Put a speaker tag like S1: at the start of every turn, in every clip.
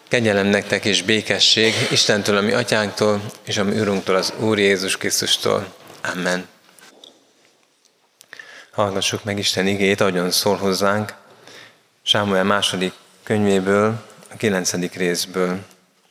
S1: Kegyelem nektek és békesség Istentől, a mi atyánktól, és a mi Urunktól, az Úr Jézus Krisztustól. Amen. Hallgassuk meg Isten igéjét, ahogyan szól hozzánk, Sámuel második könyvéből, a 9. részből.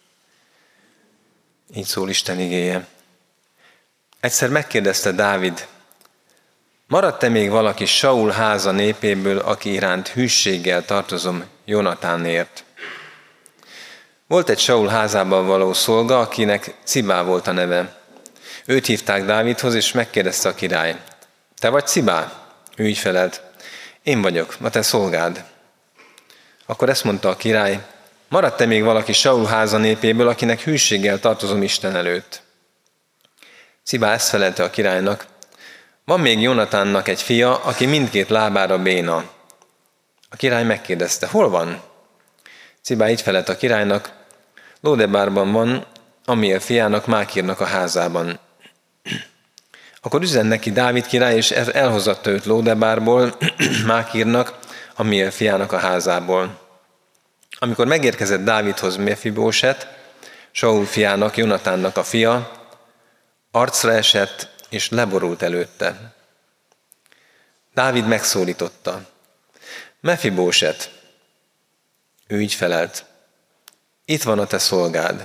S1: Így szól Isten igéje. Egyszer megkérdezte Dávid: maradt-e még valaki Saul háza népéből, aki iránt hűséggel tartozom Jonatánért? Volt egy Saul házában való szolga, akinek Cibá volt a neve. Őt hívták Dávidhoz, és megkérdezte a király: te vagy Cibá? Ő így felelt: én vagyok, a te szolgád. Akkor ezt mondta a király: maradt-e még valaki Saul háza népéből, akinek hűséggel tartozom Isten előtt? Cibá ezt felelte a királynak: van még Jonatánnak egy fia, aki mindkét lábára béna. A király megkérdezte: hol van? Cibá így felelt a királynak: Lódebárban van, Amiel fiának, Mákirnak a házában. Akkor üzen neki Dávid király, és elhozatta őt Lódebárból, Mákirnak, Amiel fiának a házából. Amikor megérkezett Dávidhoz Mefibóset, Saul fiának, Jonatánnak a fia, arcra esett, és leborult előtte. Dávid megszólította: Mefibóset! Ő így felelt: itt van a te szolgád.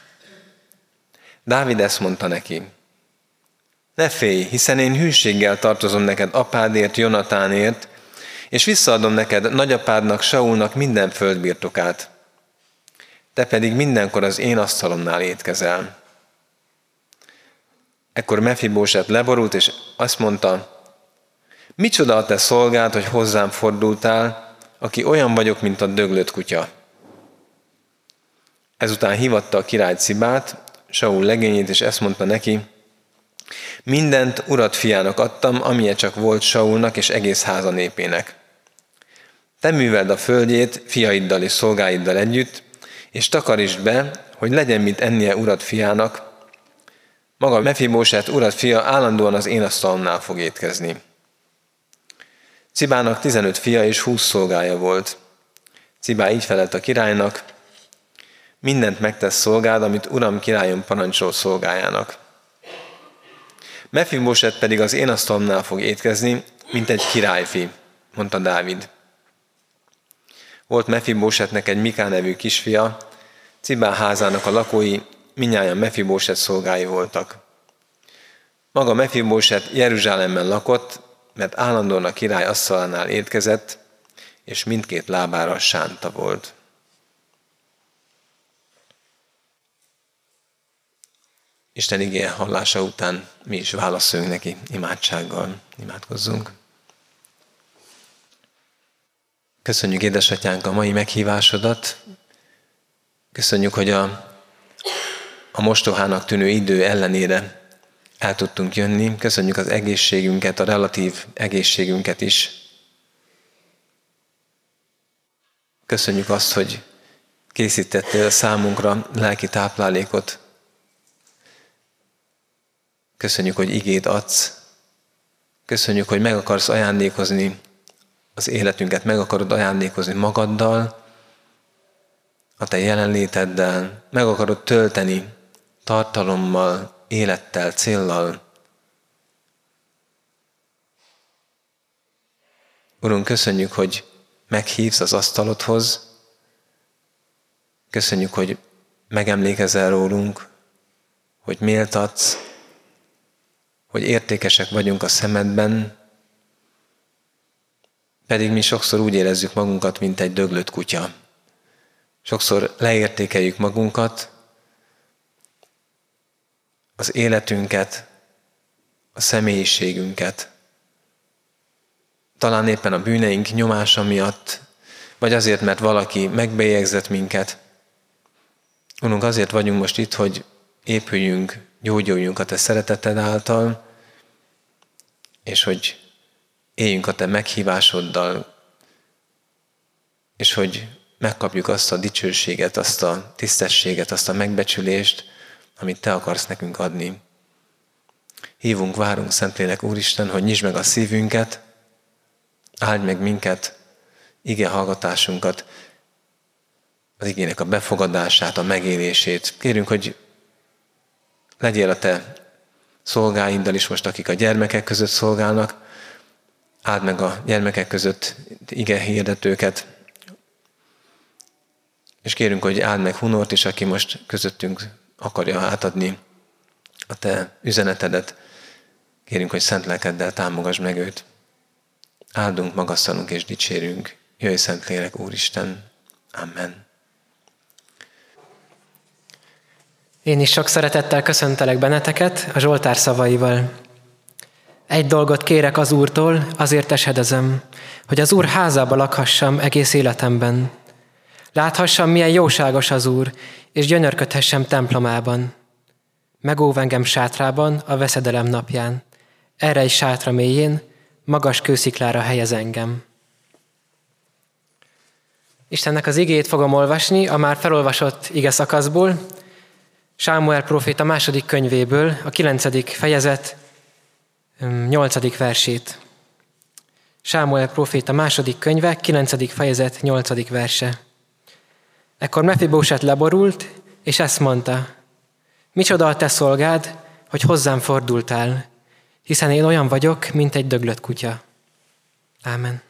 S1: Dávid ezt mondta neki: ne félj, hiszen én hűséggel tartozom neked apádért, Jonatánért, és visszaadom neked nagyapádnak, Saulnak minden földbirtokát. Te pedig mindenkor az én asztalomnál étkezel. Ekkor Mefibóset leborult, és azt mondta: micsoda a te szolgád, hogy hozzám fordultál, aki olyan vagyok, mint a döglött kutya. Ezután hívatta a király Cibát, Saul legényét, és ezt mondta neki: mindent urat fiának adtam, amilyen csak volt Saulnak és egész háza népének. Te műveld a földjét fiaiddal és szolgáiddal együtt, és takarítsd be, hogy legyen mit ennie urat fiának. Maga Mefibóset urat fia állandóan az én asztalomnál fog étkezni. Cibának 15 fia és 20 szolgája volt. Cibá így felelt a királynak: mindent megtesz szolgád, amit uram királyom parancsol szolgájának. Mefibóset pedig az én asztalomnál fog étkezni, mint egy királyfi, mondta Dávid. Volt Mefibósetnek egy Miká nevű kisfia, Cibá házának a lakói mindnyájan Mefibóset szolgái voltak. Maga Mefibóset Jeruzsálemben lakott, mert állandóan a király asztalánál étkezett, és mindkét lábára sánta volt. Isten igéje hallása után mi is válaszoljunk neki imádsággal. Imádkozzunk. Köszönjük, édesatyánk, a mai meghívásodat. Köszönjük, hogy a mostohának tűnő idő ellenére el tudtunk jönni. Köszönjük az egészségünket, a relatív egészségünket is. Köszönjük azt, hogy készítettél számunkra lelki táplálékot. Köszönjük, hogy igét adsz. Köszönjük, hogy meg akarsz ajándékozni az életünket, meg akarod ajándékozni magaddal, a te jelenléteddel, meg akarod tölteni tartalommal, élettel, céllal. Urunk, köszönjük, hogy meghívsz az asztalodhoz. Köszönjük, hogy megemlékezel rólunk, hogy méltatsz, hogy értékesek vagyunk a szemedben, pedig mi sokszor úgy érezzük magunkat, mint egy döglött kutya. Sokszor leértékeljük magunkat, az életünket, a személyiségünket. Talán éppen a bűneink nyomása miatt, vagy azért, mert valaki megbélyegzett minket. Urunk, azért vagyunk most itt, hogy épüljünk, gyógyuljunk a te szereteted által, és hogy éljünk a te meghívásoddal, és hogy megkapjuk azt a dicsőséget, azt a tisztességet, azt a megbecsülést, amit te akarsz nekünk adni. Hívunk, várunk, Szentlélek Úristen, hogy nyisd meg a szívünket, áld meg minket, ige hallgatásunkat, az igének a befogadását, a megélését. Kérünk, hogy legyél a te szolgáiddal is most, akik a gyermekek között szolgálnak. Áld meg a gyermekek között ige hirdetőket. És kérünk, hogy áld meg Hunort is, aki most közöttünk akarja átadni a te üzenetedet. Kérünk, hogy szent lelkeddel támogass meg őt. Áldunk, magasztalunk és dicsérünk. Jöjj, Szentlélek, Úristen! Amen.
S2: Én is sok szeretettel köszöntelek benneteket a Zsoltár szavaival. Egy dolgot kérek az Úrtól, azért esedezem, hogy az Úr házába lakhassam egész életemben. Láthassam, milyen jóságos az Úr, és gyönyörködhessem templomában. Megóv engem sátrában a veszedelem napján. Erre egy sátra mélyén, magas kősziklára helyez engem. Istennek az igéjét fogom olvasni a már felolvasott ige szakaszból, Sámuel próféta 2. könyvéből, a 9. fejezet 8. versét. Sámuel próféta 2. könyve, 9. fejezet 8. verse. Ekkor Mefibóset leborult, és ezt mondta: micsoda a te szolgád, hogy hozzám fordultál, hiszen én olyan vagyok, mint egy döglött kutya. Ámen.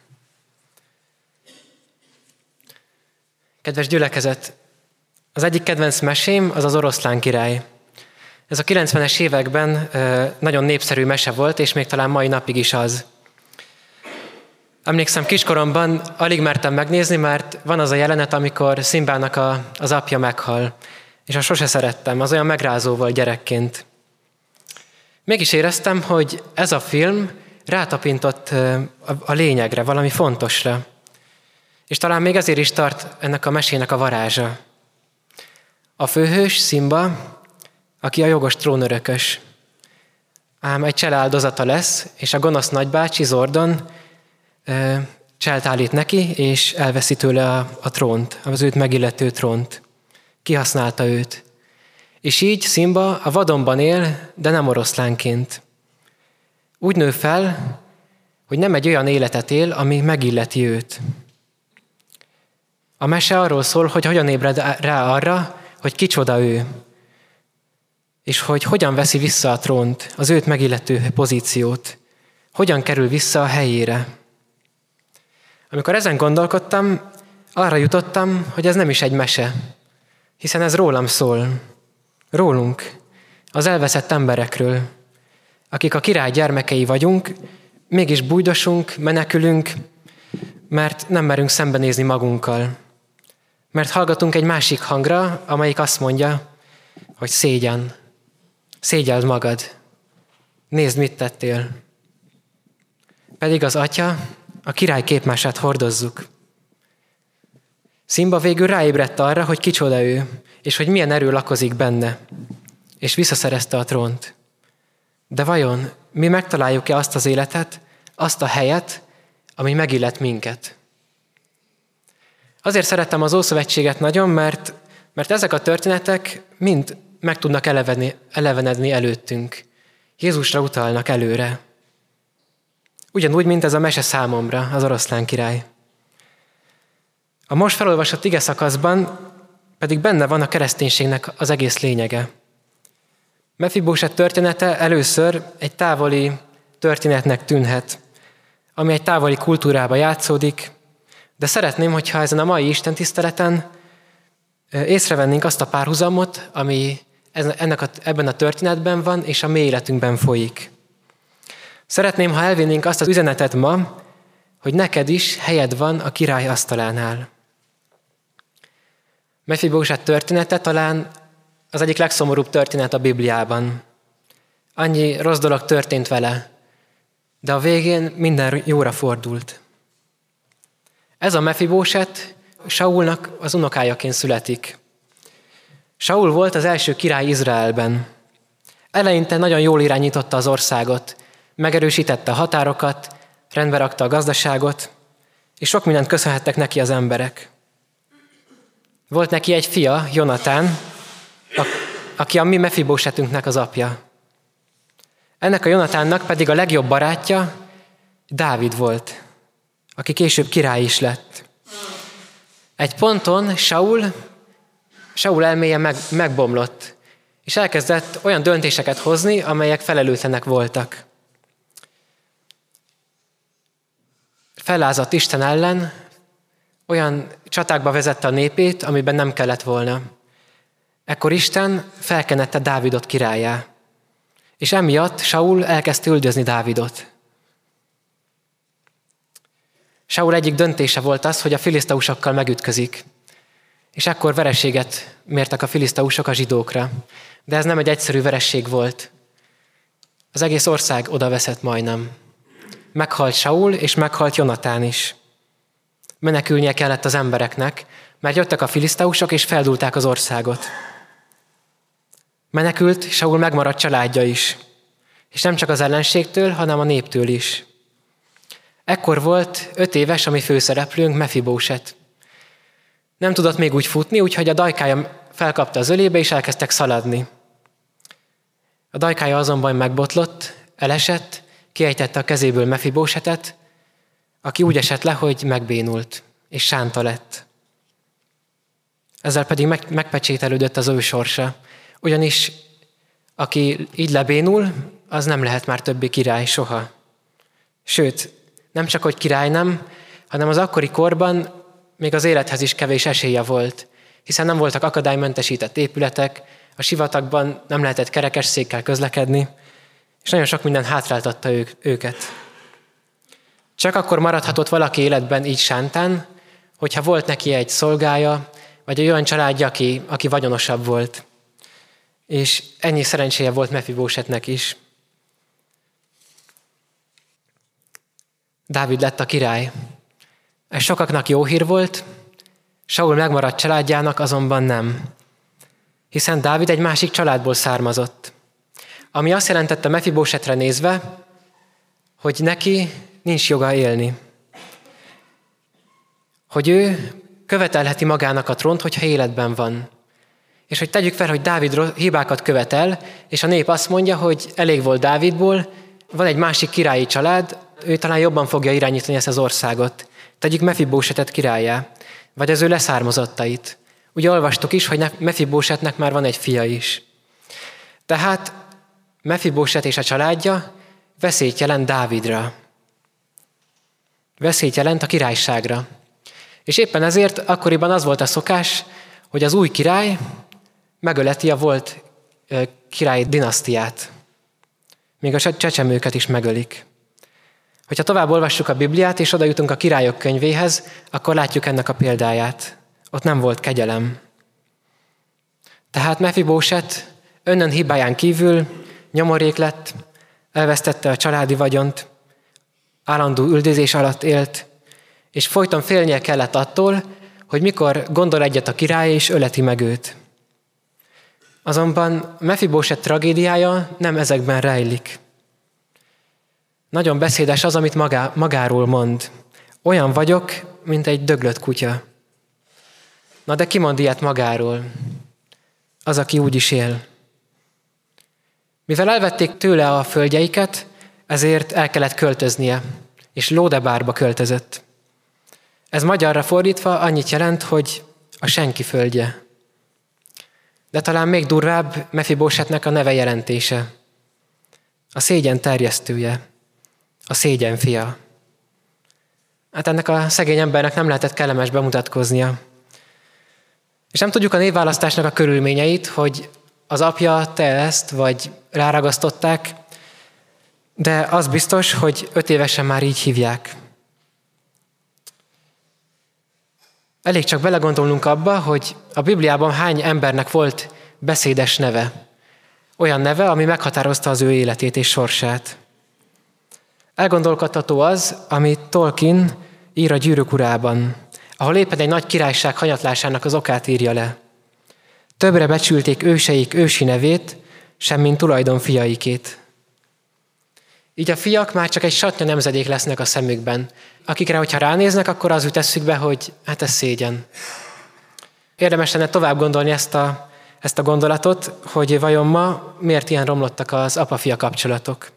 S2: Kedves gyülekezet, az egyik kedvenc mesém az Oroszlán király. Ez a 90-es években nagyon népszerű mese volt, és még talán mai napig is az. Emlékszem, kiskoromban alig mertem megnézni, mert van az a jelenet, amikor Szimbának az apja meghal, és azt sose szerettem, az olyan megrázó volt gyerekként. Mégis éreztem, hogy ez a film rátapintott a lényegre, valami fontosra. És talán még ezért is tart ennek a mesének a varázsa. A főhős, Szimba, aki a jogos trónörökös, ám egy csele áldozata lesz, és a gonosz nagybácsi, Zordon cselt állít neki, és elveszi tőle a trónt, az őt megillető trónt. Kihasználta őt. És így Szimba a vadonban él, de nem oroszlánként. Úgy nő fel, hogy nem egy olyan életet él, ami megilleti őt. A mese arról szól, hogy hogyan ébred rá arra, hogy kicsoda ő, és hogy hogyan veszi vissza a trónt, az őt megillető pozíciót, hogyan kerül vissza a helyére. Amikor ezen gondolkodtam, arra jutottam, hogy ez nem is egy mese, hiszen ez rólam szól, rólunk, az elveszett emberekről, akik a király gyermekei vagyunk, mégis bújdosunk, menekülünk, mert nem merünk szembenézni magunkkal. Mert hallgatunk egy másik hangra, amelyik azt mondja, hogy szégyen. Szégyeld magad. Nézd, mit tettél. Pedig az atya, a király képmását hordozzuk. Szimba végül ráébredt arra, hogy kicsoda ő, és hogy milyen erő lakozik benne, és visszaszerezte a trónt. De vajon mi megtaláljuk-e azt az életet, azt a helyet, ami megillet minket? Azért szerettem az Ószövetséget nagyon, mert ezek a történetek mind meg tudnak elevenedni előttünk. Jézusra utalnak előre. Ugyanúgy, mint ez a mese számomra, az Oroszlán király. A most felolvasott ige szakaszban pedig benne van a kereszténységnek az egész lényege. Mefibóset története először egy távoli történetnek tűnhet, ami egy távoli kultúrába játszódik, de szeretném, hogyha ezen a mai istentiszteleten észrevennénk azt a párhuzamot, ami ebben a történetben van, és a mi életünkben folyik. Szeretném, ha elvinnénk azt az üzenetet ma, hogy neked is helyed van a király asztalánál. Mefibóset története talán az egyik legszomorúbb történet a Bibliában. Annyi rossz dolog történt vele, de a végén minden jóra fordult. Ez a Mefibóset Saulnak az unokájaként születik. Saul volt az első király Izraelben. Eleinte nagyon jól irányította az országot, megerősítette a határokat, rendbe rakta a gazdaságot, és sok mindent köszönhettek neki az emberek. Volt neki egy fia, Jonatán, aki a mi Mefibósetünknek az apja. Ennek a Jonatánnak pedig a legjobb barátja Dávid volt, aki később király is lett. Egy ponton Saul elméje megbomlott, és elkezdett olyan döntéseket hozni, amelyek felelőtlenek voltak. Fellázadt Isten ellen, olyan csatákba vezette a népét, amiben nem kellett volna. Ekkor Isten felkenette Dávidot királlyá, és emiatt Saul elkezdte üldözni Dávidot. Saul egyik döntése volt az, hogy a filiszteusokkal megütközik, és ekkor vereséget mértek a filiszteusok a zsidókra. De ez nem egy egyszerű veresség volt. Az egész ország odaveszett majdnem. Meghalt Saul, és meghalt Jonatán is. Menekülnie kellett az embereknek, mert jöttek a filiszteusok, és feldúlták az országot. Menekült, Saul megmaradt családja is. És nem csak az ellenségtől, hanem a néptől is. Ekkor volt 5 éves a mi főszereplőnk, Mefibóset. Nem tudott még úgy futni, úgyhogy a dajkája felkapta az ölébe, és elkezdtek szaladni. A dajkája azonban megbotlott, elesett, kiejtette a kezéből Mefibósetet, aki úgy esett le, hogy megbénult, és sánta lett. Ezzel pedig megpecsételődött az ő sorsa. Ugyanis aki így lebénul, az nem lehet már többé király soha. Sőt, nem csak, hogy király nem, hanem az akkori korban még az élethez is kevés esélye volt, hiszen nem voltak akadálymentesített épületek, a sivatagban nem lehetett kerekesszékkel közlekedni, és nagyon sok minden hátráltatta őket. Csak akkor maradhatott valaki életben így sántán, hogyha volt neki egy szolgája, vagy egy olyan családja, aki vagyonosabb volt. És ennyi szerencséje volt Mefibósetnek is. Dávid lett a király. Ez sokaknak jó hír volt, Saul megmaradt családjának azonban nem. Hiszen Dávid egy másik családból származott. Ami azt jelentette Mefibósetre nézve, hogy neki nincs joga élni. Hogy ő követelheti magának a trónt, hogyha életben van. És hogy tegyük fel, hogy Dávid hibákat követel, és a nép azt mondja, hogy elég volt Dávidból, van egy másik királyi család, ő talán jobban fogja irányítani ezt az országot. Tegyük Mefibósetet királlyá, vagy az ő leszármazottait. Ugye olvastuk is, hogy Mefibósetnek már van egy fia is. Tehát Mefibóset és a családja veszélyt jelent Dávidra. Veszélyt jelent a királyságra. És éppen ezért akkoriban az volt a szokás, hogy az új király megöleti a volt király dinasztiát. Még a csecsemőket is megölik. Hogyha tovább olvassuk a Bibliát, és oda jutunk a Királyok könyvéhez, akkor látjuk ennek a példáját. Ott nem volt kegyelem. Tehát Mefibóset önnön hibáján kívül nyomorék lett, elvesztette a családi vagyont, állandó üldözés alatt élt, és folyton félnie kellett attól, hogy mikor gondol egyet a király, és öleti meg őt. Azonban Mefibóset tragédiája nem ezekben rejlik. Nagyon beszédes az, amit magáról mond. Olyan vagyok, mint egy döglött kutya. Na de ki mond ilyet magáról? Az, aki úgy is él. Mivel elvették tőle a földjeiket, ezért el kellett költöznie, és Lódebárba költözött. Ez magyarra fordítva annyit jelent, hogy a senki földje. De talán még durvább Mefibósetnek a neve jelentése. A szégyen terjesztője, a szégyen fia. Hát ennek a szegény embernek nem lehetett kellemes bemutatkoznia. És nem tudjuk a névválasztásnak a körülményeit, hogy az apja te ezt, vagy ráragasztották, de az biztos, hogy 5 évesen már így hívják. Elég csak belegondolnunk abba, hogy a Bibliában hány embernek volt beszédes neve. Olyan neve, ami meghatározta az ő életét és sorsát. Elgondolkodtató az, amit Tolkien ír a Gyűrűk urában, ahol éppen egy nagy királyság hanyatlásának az okát írja le. Többre becsülték őseik ősi nevét, semmint tulajdon fiaikét. Így a fiak már csak egy satnya nemzedék lesznek a szemükben, akikre, hogyha ránéznek, akkor az jut eszükbe, hogy hát ez szégyen. Érdemes lenne tovább gondolni ezt a gondolatot, hogy vajon ma miért ilyen romlottak az apa-fia kapcsolatok.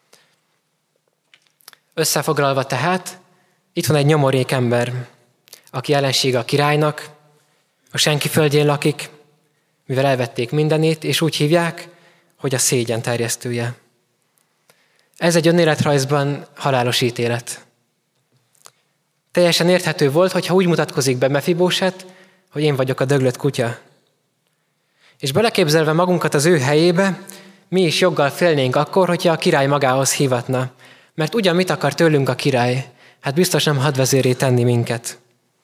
S2: Összefoglalva tehát, itt van egy nyomorék ember, aki ellensége a királynak, a senki földjén lakik, mivel elvették mindenét, és úgy hívják, hogy a szégyen terjesztője. Ez egy önéletrajzban halálos ítélet. Teljesen érthető volt, hogyha úgy mutatkozik be Mefibóset, hogy én vagyok a döglött kutya. És beleképzelve magunkat az ő helyébe, mi is joggal félnénk akkor, hogyha a király magához hívatna. Mert ugyan mit akar tőlünk a király? Hát biztos nem hadvezérré tenni minket.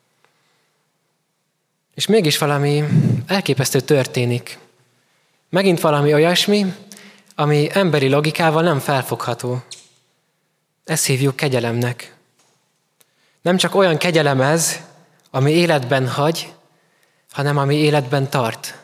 S2: És mégis valami elképesztő történik. Megint valami olyasmi, ami emberi logikával nem felfogható. Ezt hívjuk kegyelemnek. Nem csak olyan kegyelem ez, ami életben hagy, hanem ami életben tart.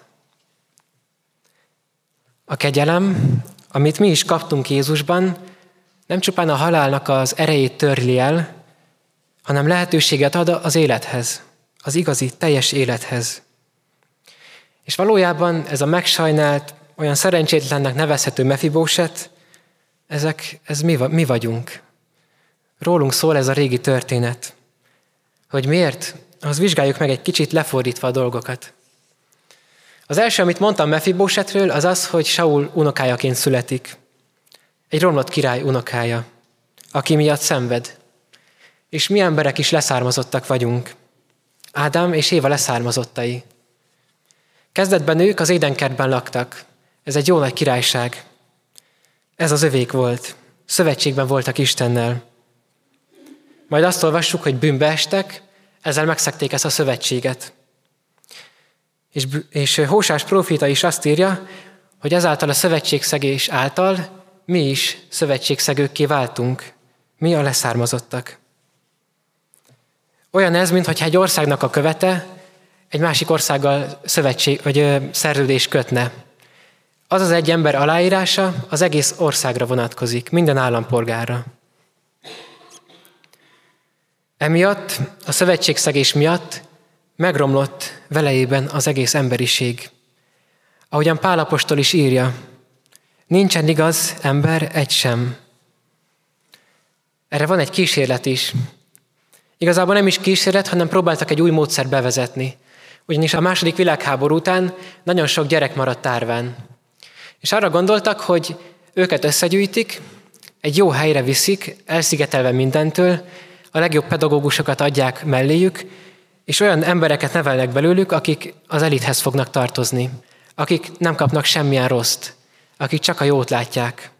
S2: A kegyelem, amit mi is kaptunk Jézusban, nem csupán a halálnak az erejét törli el, hanem lehetőséget ad az élethez, az igazi, teljes élethez. És valójában ez a megsajnált, olyan szerencsétlennek nevezhető Mefibóset, ez mi vagyunk. Rólunk szól ez a régi történet. Hogy miért? Az vizsgáljuk meg egy kicsit lefordítva a dolgokat. Az első, amit mondtam Mefibósetről, az az, hogy Saul unokájaként születik. Egy romlott király unokája, aki miatt szenved. És mi emberek is leszármazottak vagyunk. Ádám és Éva leszármazottai. Kezdetben ők az Édenkertben laktak. Ez egy jó nagy királyság. Ez az övék volt. Szövetségben voltak Istennel. Majd azt olvassuk, hogy bűnbe estek, ezzel megszegték ezt a szövetséget. És Hósás próféta is azt írja, hogy ezáltal a szövetségszegés által mi is szövetségszegőkké váltunk. Mi a leszármazottak. Olyan ez, mintha egy országnak a követe egy másik országgal szövetség vagy szerződés kötne. Az az egy ember aláírása az egész országra vonatkozik, minden állampolgárra. Emiatt, a szövetségszegés miatt megromlott velejében az egész emberiség. Ahogyan Pál apostol is írja, nincsen igaz ember egy sem. Erre van egy kísérlet is. Igazából nem is kísérlet, hanem próbáltak egy új módszert bevezetni. Ugyanis a II. Világháború után nagyon sok gyerek maradt árván. És arra gondoltak, hogy őket összegyűjtik, egy jó helyre viszik, elszigetelve mindentől, a legjobb pedagógusokat adják melléjük, és olyan embereket nevelnek belőlük, akik az elithez fognak tartozni, akik nem kapnak semmilyen rosszt, akik csak a jót látják.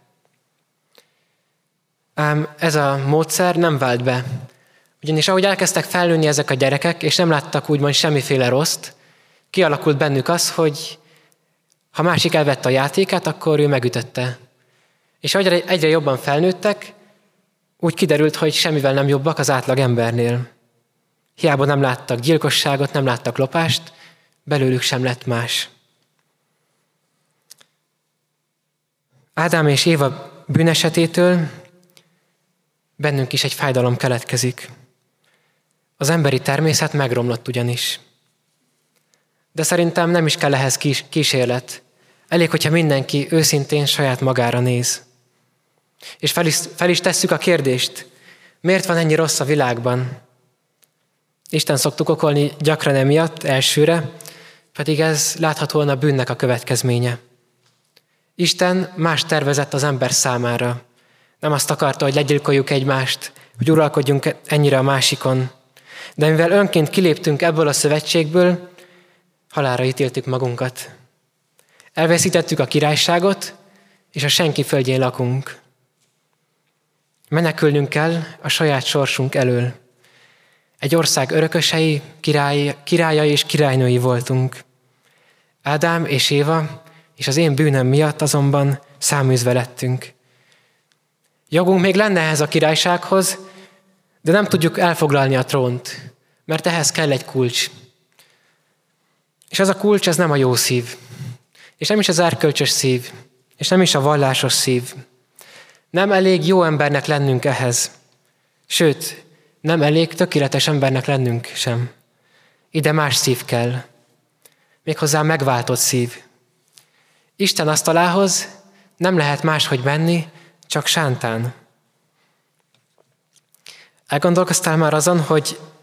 S2: Ám ez a módszer nem vált be. Ugyanis ahogy elkezdtek felnőni ezek a gyerekek, és nem láttak úgymond semmiféle rosszt, kialakult bennük az, hogy ha másik elvette a játékát, akkor ő megütötte. És ahogy egyre jobban felnőttek, úgy kiderült, hogy semmivel nem jobbak az átlag embernél. Hiába nem láttak gyilkosságot, nem láttak lopást, belőlük sem lett más. Ádám és Éva bűnesetétől bennünk is egy fájdalom keletkezik. Az emberi természet megromlott ugyanis. De szerintem nem is kell ehhez kísérlet. Elég, hogyha mindenki őszintén saját magára néz. És fel is tesszük a kérdést, miért van ennyi rossz a világban? Isten szoktuk okolni gyakran emiatt elsőre, pedig ez láthatóan a bűnnek a következménye. Isten más tervezett az ember számára. Nem azt akarta, hogy legyilkoljuk egymást, hogy uralkodjunk ennyire a másikon. De mivel önként kiléptünk ebből a szövetségből, halálra ítéltük magunkat. Elveszítettük a királyságot, és a senki földjén lakunk. Menekülnünk kell a saját sorsunk elől. Egy ország örökösei, királyai és királynői voltunk. Ádám és Éva és az én bűnöm miatt azonban száműzve lettünk. Jogunk még lenne ehhez a királysághoz, de nem tudjuk elfoglalni a trónt, mert ehhez kell egy kulcs. És az a kulcs, ez nem a jó szív, és nem is az erkölcsös szív, és nem is a vallásos szív. Nem elég jó embernek lennünk ehhez. Sőt, nem elég tökéletes embernek lennünk sem. Ide más szív kell. Méghozzá megváltott szív. Isten asztalához nem lehet máshogy menni, csak sántán. Elgondolkoztál már azon, hogy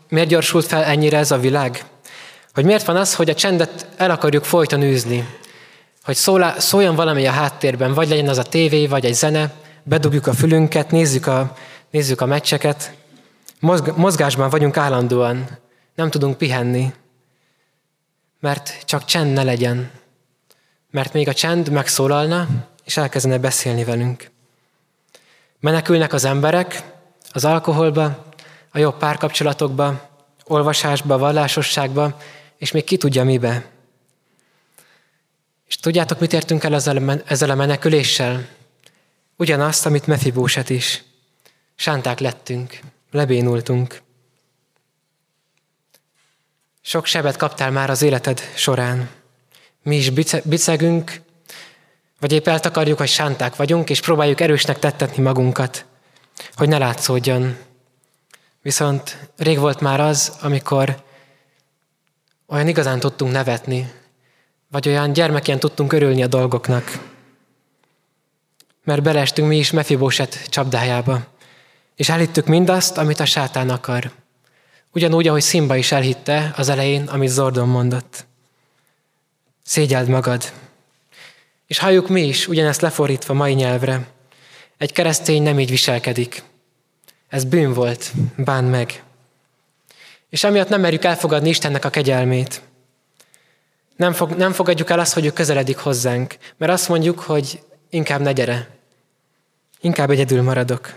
S2: miért gyorsult fel ennyire ez a világ? Hogy miért van az, hogy a csendet el akarjuk folyton űzni? Hogy szóljon valami a háttérben, vagy legyen az a tévé, vagy egy zene, bedugjuk a fülünket, nézzük a meccseket. Mozgásban vagyunk állandóan, nem tudunk pihenni, mert csak csend ne legyen. Mert még a csend megszólalna, és elkezdene beszélni velünk. Menekülnek az emberek az alkoholba, a jobb párkapcsolatokba, olvasásba, vallásosságba, és még ki tudja mibe. És tudjátok, mit értünk el ezzel a meneküléssel? Ugyanazt, amit Mefibóset is. Sánták lettünk, lebénultunk. Sok sebet kaptál már az életed során. Mi is bicegünk, vagy épp eltakarjuk, hogy sánták vagyunk, és próbáljuk erősnek tettetni magunkat, hogy ne látszódjon. Viszont rég volt már az, amikor olyan igazán tudtunk nevetni, vagy olyan gyermekien tudtunk örülni a dolgoknak. Mert beleestünk mi is Mefibóset csapdájába, és elhittük mindazt, amit a sátán akar. Ugyanúgy, ahogy Szimba is elhitte az elején, amit Zordon mondott. Szégyeld magad. És halljuk mi is, ugyanezt lefordítva mai nyelvre. Egy keresztény nem így viselkedik. Ez bűn volt, bánd meg. És emiatt nem merjük elfogadni Istennek a kegyelmét. Nem fogadjuk el azt, hogy ő közeledik hozzánk, mert azt mondjuk, hogy inkább ne gyere. Inkább egyedül maradok.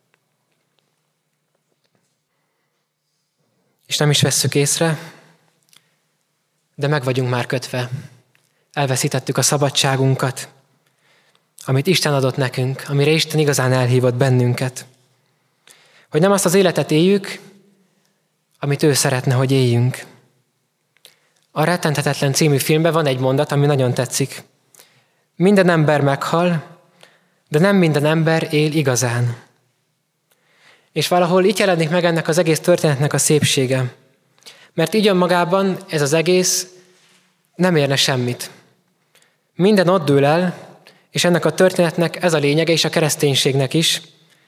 S2: És nem is vesszük észre, de meg vagyunk már kötve. Elveszítettük a szabadságunkat, amit Isten adott nekünk, amire Isten igazán elhívott bennünket. Hogy nem azt az életet éljük, amit ő szeretne, hogy éljünk. A Rettenthetetlen című filmben van egy mondat, ami nagyon tetszik. Minden ember meghal, de nem minden ember él igazán. És valahol itt jelenik meg ennek az egész történetnek a szépsége. Mert így önmagában ez az egész nem érne semmit. Minden ott dől el, és ennek a történetnek ez a lényege, és a kereszténységnek is,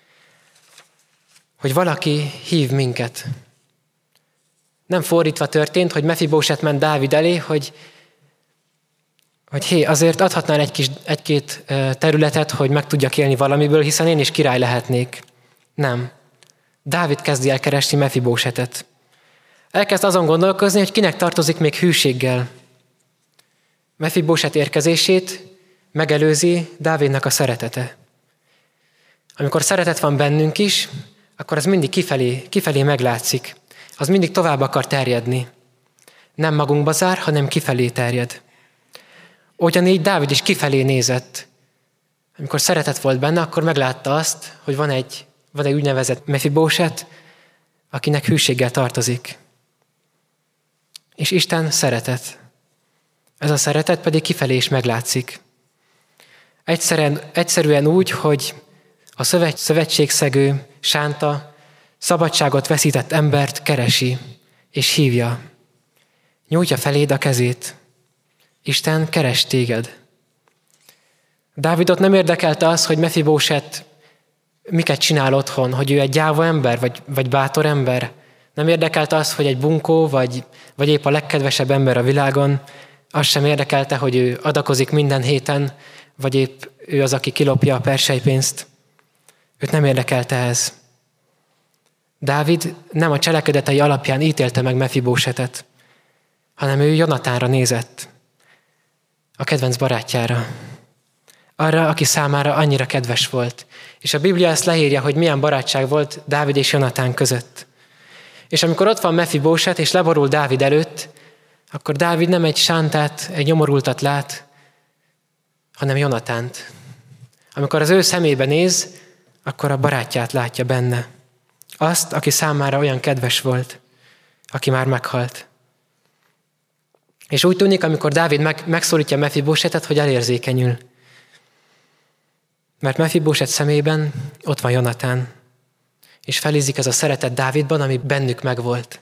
S2: hogy valaki hív minket. Nem fordítva történt, hogy Mefibóset ment Dávid elé, hogy hé, azért adhatnál egy-két területet, hogy meg tudjak élni valamiből, hiszen én is király lehetnék. Nem. Dávid kezdi el keresni Mefibósetet. Elkezd azon gondolkozni, hogy kinek tartozik még hűséggel. Mefibóset érkezését megelőzi Dávidnak a szeretete. Amikor szeretet van bennünk is, akkor az mindig kifelé meglátszik. Az mindig tovább akar terjedni. Nem magunkba zár, hanem kifelé terjed. Ugyanígy Dávid is kifelé nézett. Amikor szeretet volt benne, akkor meglátta azt, hogy van egy úgynevezett Mefibóset, akinek hűséggel tartozik. És Isten szeretet. Ez a szeretet pedig kifelé is meglátszik. Egyszerűen úgy, hogy a szövetségszegő, sánta, szabadságot veszített embert keresi és hívja. Nyújtja feléd a kezét. Isten keres téged. Dávidot nem érdekelte az, hogy Mefibóset miket csinál otthon, hogy ő egy gyáva ember, vagy bátor ember. Nem érdekelte az, hogy egy bunkó, vagy épp a legkedvesebb ember a világon. Az sem érdekelte, hogy ő adakozik minden héten, vagy épp ő az, aki kilopja a perselypénzt. Őt nem érdekelte ez. Dávid nem a cselekedetei alapján ítélte meg Mefibósetet, hanem ő Jonatánra nézett, a kedvenc barátjára. Arra, aki számára annyira kedves volt. És a Biblia ezt leírja, hogy milyen barátság volt Dávid és Jonatán között. És amikor ott van Mefibóset, és leborul Dávid előtt, akkor Dávid nem egy sántát, egy nyomorultat lát, hanem Jonatánt. Amikor az ő szemébe néz, akkor a barátját látja benne. Azt, aki számára olyan kedves volt, aki már meghalt. És úgy tűnik, amikor Dávid megszólítja Mefibósetet, hogy elérzékenyül. Mert Mefibóset szemében ott van Jonatán, és felízik ez a szeretet Dávidban, ami bennük megvolt.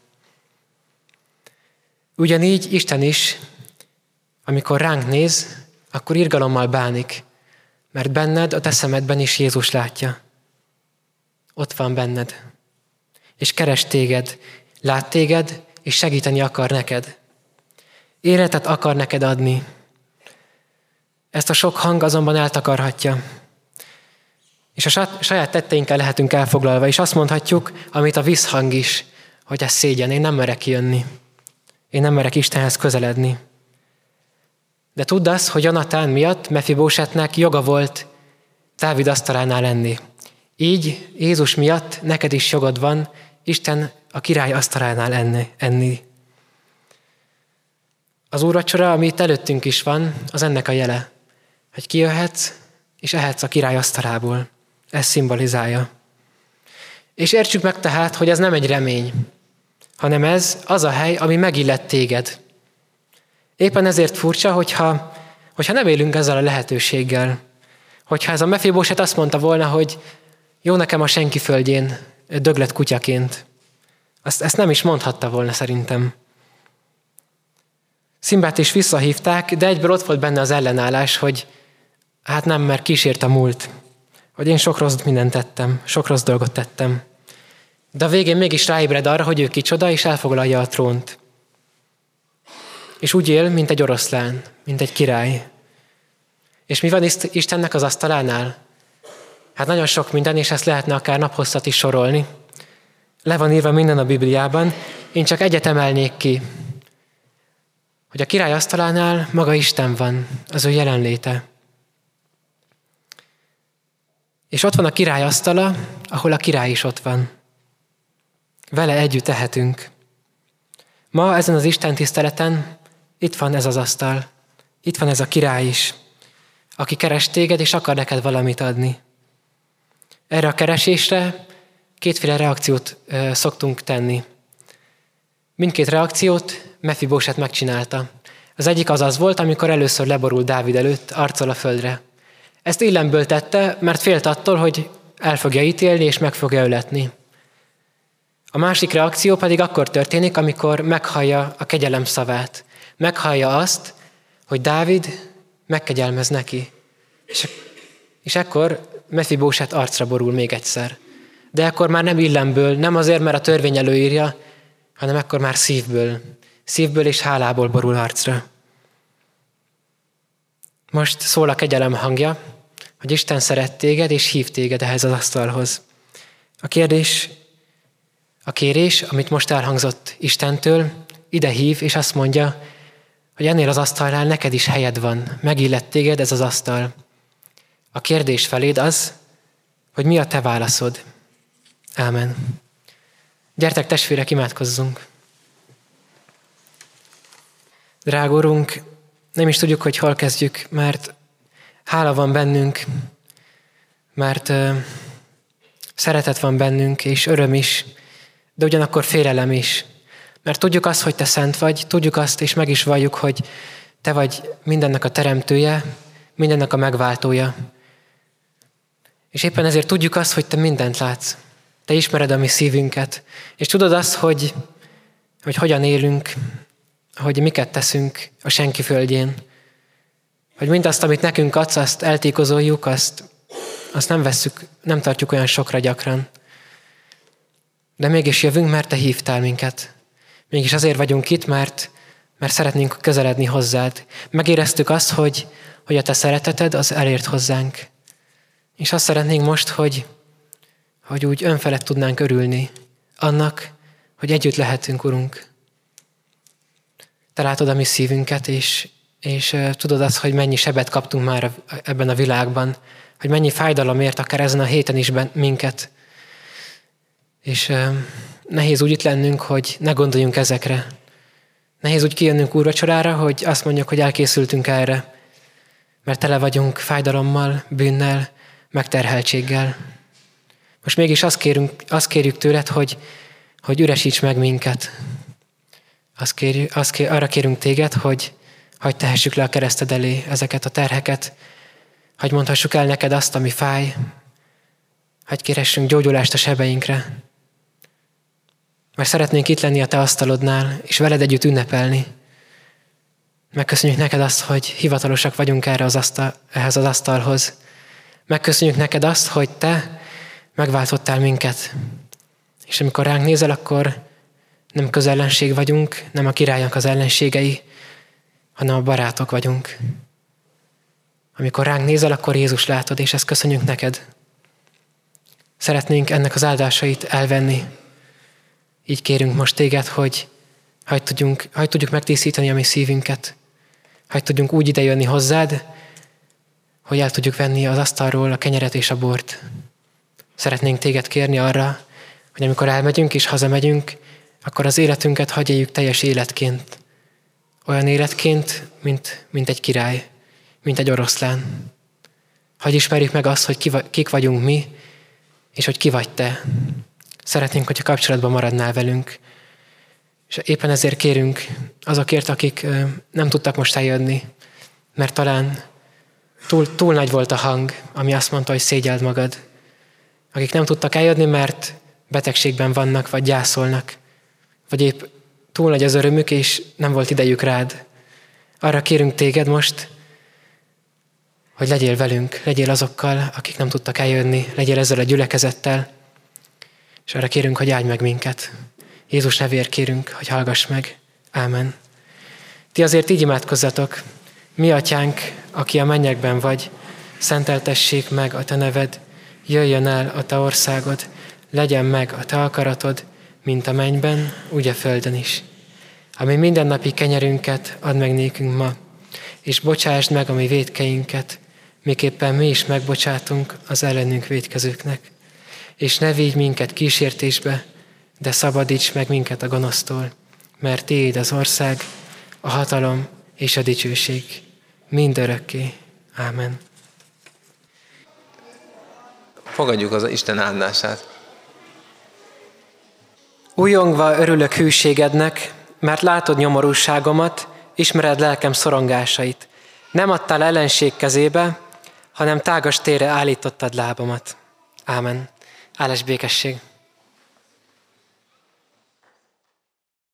S2: Ugyanígy Isten is, amikor ránk néz, akkor irgalommal bánik, mert benned, a te szemedben is Jézus látja. Ott van benned, és keres téged, lát téged, és segíteni akar neked. Életet akar neked adni. Ezt a sok hang azonban eltakarhatja. És a saját tetteinkkel lehetünk elfoglalva, és azt mondhatjuk, amit a visszhang is, hogy ez szégyen, én nem merek jönni. Én nem merek Istenhez közeledni. De tudd azt, hogy Jonatán miatt Mefibósetnek joga volt Dávid asztalánál lenni. Így Jézus miatt neked is jogod van Isten a király asztalánál enni. Az úrvacsora, ami itt előttünk is van, az ennek a jele, hogy kijöhetsz és ehetsz a király asztalából. Ez szimbolizálja. És értsük meg tehát, hogy ez nem egy remény, hanem ez az a hely, ami megillet téged. Éppen ezért furcsa, hogyha nem élünk ezzel a lehetőséggel. Hogyha ez a Mefibóset azt mondta volna, hogy jó nekem a senki földjén döglött kutyaként. Ezt nem is mondhatta volna szerintem. Szimbát is visszahívták, de egyből ott volt benne az ellenállás, hogy hát nem, mert kísért a múlt. Hogy én sok rossz mindent tettem, sok rossz dolgot tettem. De a végén mégis ráébred arra, hogy ő kicsoda, és elfoglalja a trónt. És úgy él, mint egy oroszlán, mint egy király. És mi van Istennek az asztalánál? Hát nagyon sok minden, és ezt lehetne akár naphosszat is sorolni. Le van írva minden a Bibliában. Én csak egyet emelnék ki, hogy a király asztalánál maga Isten van, az ő jelenléte. És ott van a király asztala, ahol a király is ott van. Vele együtt ehetünk. Ma ezen az Isten tiszteleten itt van ez az asztal. Itt van ez a király is, aki keres téged, és akar neked valamit adni. Erre a keresésre kétféle reakciót szoktunk tenni. Mindkét reakciót Mefibóset megcsinálta. Az egyik az volt, amikor először leborult Dávid előtt, arccal a földre. Ezt illemből tette, mert félt attól, hogy el fogja ítélni és meg fogja öletni. A másik reakció pedig akkor történik, amikor meghallja a kegyelem szavát. Meghallja azt, hogy Dávid megkegyelmez neki. És ekkor Mefibóset arcra borul még egyszer. De ekkor már nem illemből, nem azért, mert a törvény előírja, hanem ekkor már szívből és hálából borul arcra. Most szól a kegyelem hangja, hogy Isten szeret téged, és hív téged ehhez az asztalhoz. A kérés, amit most elhangzott Istentől, ide hív, és azt mondja, hogy ennél az asztalnál neked is helyed van, megillet téged ez az asztal. A kérdés feléd az, hogy mi a te válaszod. Ámen. Gyertek, testvérek, imádkozzunk. Drága Urunk, nem is tudjuk, hogy hol kezdjük, mert hála van bennünk, mert szeretet van bennünk, és öröm is, de ugyanakkor félelem is. Mert tudjuk azt, hogy te szent vagy, tudjuk azt, és meg is valljuk, hogy te vagy mindennek a teremtője, mindennek a megváltója. És éppen ezért tudjuk azt, hogy te mindent látsz. Te ismered a mi szívünket, és tudod azt, hogy hogyan élünk, hogy miket teszünk a senki földjén. Hogy mindazt, amit nekünk adsz, azt eltékozoljuk, azt nem vesszük, nem tartjuk olyan sokra gyakran. De mégis jövünk, mert te hívtál minket. Mégis azért vagyunk itt, mert szeretnénk közeledni hozzád. Megéreztük azt, hogy a te szereteted az elért hozzánk. És azt szeretnénk most, hogy úgy önfelett tudnánk örülni annak, hogy együtt lehetünk, Urunk. Te látod a mi szívünket, és tudod azt, hogy mennyi sebet kaptunk már ebben a világban, hogy mennyi fájdalomért akár ezen a héten is minket. És nehéz úgy itt lennünk, hogy ne gondoljunk ezekre. Nehéz úgy kijönnünk úrvacsorára, hogy azt mondjuk, hogy elkészültünk erre, mert tele vagyunk fájdalommal, bűnnel, megterheltséggel. Most mégis azt kérjük tőled, hogy üresíts meg minket. Arra kérünk téged, hogy tehessük le a kereszted elé ezeket a terheket, hogy mondhassuk el neked azt, ami fáj, hogy kérhessünk gyógyulást a sebeinkre. Mert szeretnénk itt lenni a te asztalodnál, és veled együtt ünnepelni. Megköszönjük neked azt, hogy hivatalosak vagyunk ehhez az asztalhoz. Megköszönjük neked azt, hogy te megváltottál minket. És amikor ránk nézel, akkor Nem közellenség vagyunk, nem a királynak az ellenségei, hanem a barátok vagyunk. Amikor ránk nézel, akkor Jézus látod, és ezt köszönjük neked. Szeretnénk ennek az áldásait elvenni. Így kérünk most téged, hogy hadd tudjuk megtisztítani a mi szívünket. Hadd tudjunk úgy idejönni hozzád, hogy el tudjuk venni az asztalról a kenyeret és a bort. Szeretnénk téged kérni arra, hogy amikor elmegyünk és hazamegyünk, akkor az életünket hadd éljük teljes életként. Olyan életként, mint egy király, mint egy oroszlán. Hadd ismerjük meg azt, hogy kik vagyunk mi, és hogy ki vagy te. Szeretnénk, hogyha kapcsolatban maradnál velünk. És éppen ezért kérünk azokért, akik nem tudtak most eljönni, mert talán túl nagy volt a hang, ami azt mondta, hogy szégyeld magad. Akik nem tudtak eljönni, mert betegségben vannak, vagy gyászolnak, vagy épp túl nagy az örömük, és nem volt idejük rád. Arra kérünk téged most, hogy legyél velünk, legyél azokkal, akik nem tudtak eljönni, legyél ezzel a gyülekezettel, és arra kérünk, hogy áldj meg minket. Jézus nevéért kérünk, hogy hallgass meg. Ámen. Ti azért így imádkozzatok. Mi atyánk, aki a mennyekben vagy, szenteltessék meg a te neved, jöjjön el a te országod, legyen meg a te akaratod, mint a mennyben, úgy a földön is. Ami mindennapi kenyerünket add meg nékünk ma, és bocsásd meg a mi vétkeinket, miképpen mi is megbocsátunk az ellenünk vétkezőknek. És ne vigy minket kísértésbe, de szabadíts meg minket a gonosztól, mert tiéd az ország, a hatalom és a dicsőség mindörökké. Ámen.
S1: Fogadjuk az Isten áldását.
S2: Újongva örülök hűségednek, mert látod nyomorúságomat, ismered lelkem szorongásait. Nem adtál ellenség kezébe, hanem tágas térre állítottad lábamat. Ámen. Áldás békesség.